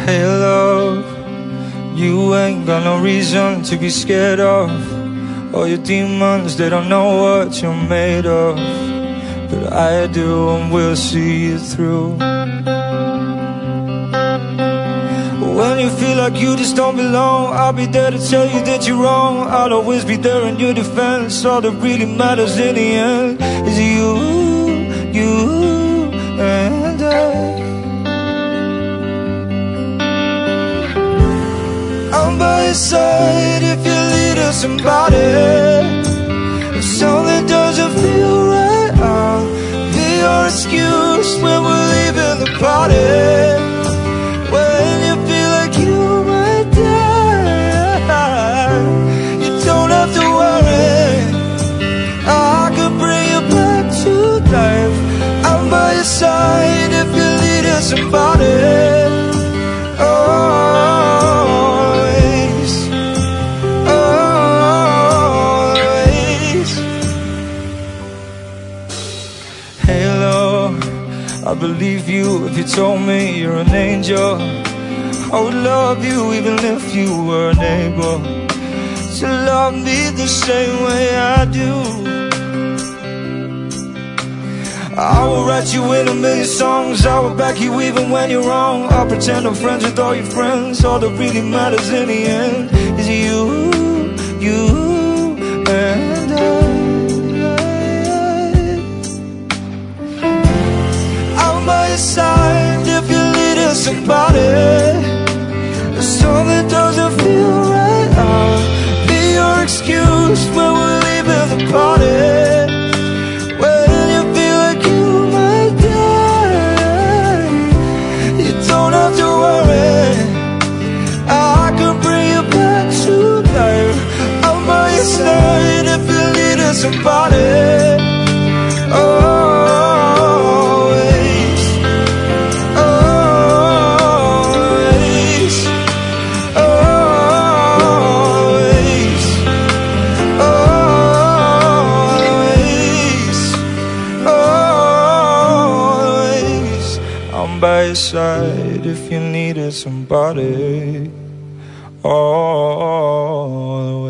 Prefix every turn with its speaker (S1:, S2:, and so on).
S1: Hey love, you ain't got no reason to be scared of all your demons, they don't know what you're made of. But I do, and we'll see you through. When you feel like you just don't belong, I'll be there to tell you that you're wrong. I'll always be there in your defense. All that really matters in the end is you and I. I'm by your side if you lead us somebody. If something doesn't feel right, I'll be your excuse when we're leaving the party. When you feel like you might die, you don't have to worry, I can bring you back to life. I'm by your side if you lead us somebody. I believe you if you told me you're an angel. I would love you even if you were a neighbor. To love me the same way I do. I will write you in a million songs. I will back you even when you're wrong. I'll pretend I'm friends with all your friends. All that really matters in the end is you and I. Side if you lead us somebody. If something doesn't feel right, I'll be your excuse when we're leaving the party. When you feel like you might die, you don't have to worry, I can bring you back to life. I'm by your side if you lead us somebody. By your side if you needed somebody. Oh.